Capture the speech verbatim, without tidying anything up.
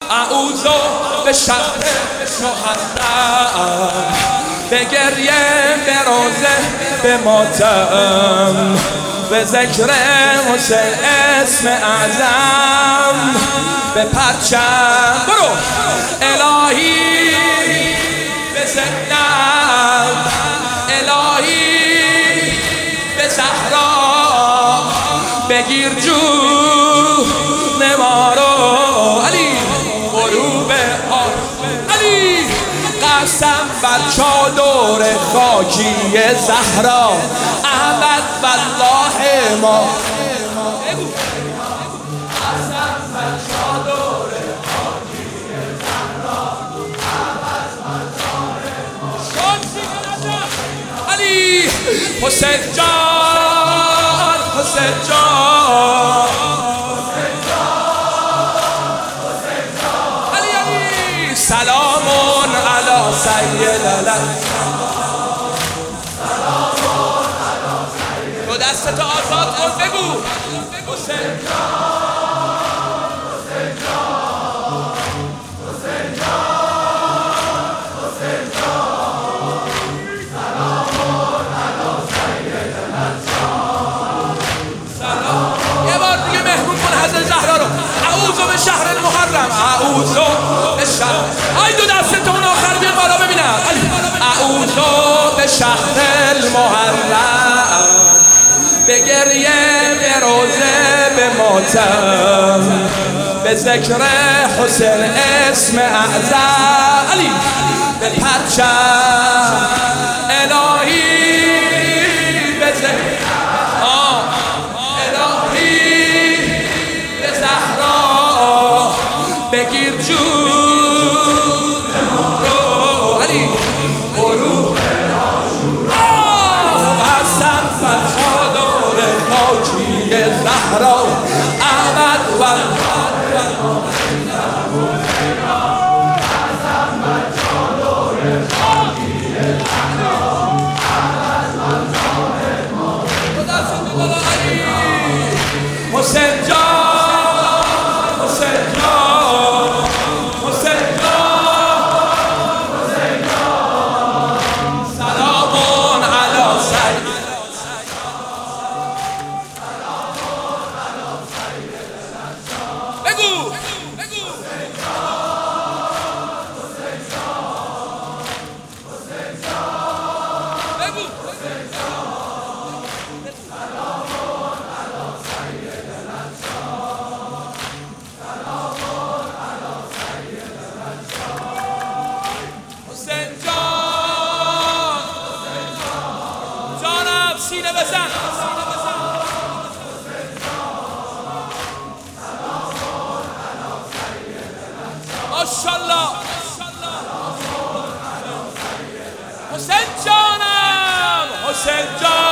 اعوذ به شهر محرم، به گریه، به روزه، به ماتم، به ذکر حسین اسم اعظم، به پرچم برو الهی، به زینب الهی، به زهرا بگیر جون ما رو علی، غروب علی، قسم بر چادر خاکی زهرا، احمد والله ما، قسم بر چادر خاکی زهرا، احمد والله ما، علی، حسین جان، حسین جان، حسین جان، حسین جان، علی علی، سلام علی سید الانام، سلام علی سید، تو دستتو آزاد کن بگو حسین جان، حسین جان، حسین جان، حسین جان، سلام علی سید الانام، سلام. یه بار دیگه مهمون کن حضرت زهرا رو. اعوذ به شهر المحرم، اعوذ به شهر، ای دو دستتون آخر بیان بالا ببینم، اعوذ به شهر المحرم، به گریه، به روزه، به ماتم، به ذکر حسین اسم اعظم، علی، به پرچم الهی، به ذکر الهی، به زهرا بگیر جون رو علی، غروب قسم بر چادر خاکی زهرا، احمد والله ما، قسم بر چادر خاکی زهرا، احمد والله ما، حسین جان، حسین جان، حسین جان، حسین جان، سلام علی سید، سلام علی سید الانام، بگو بگو حسین جان، حسین جان، حسین جان، بگو حسین جان، سلام علی سید الانام، سلام علی سید الانام، حسین جان، حسین جان، جانم سینه بزن، سینه بزن، حسین جان، سلام علی سید الانام، ماشاءالله، حسین جانم، حسین جان،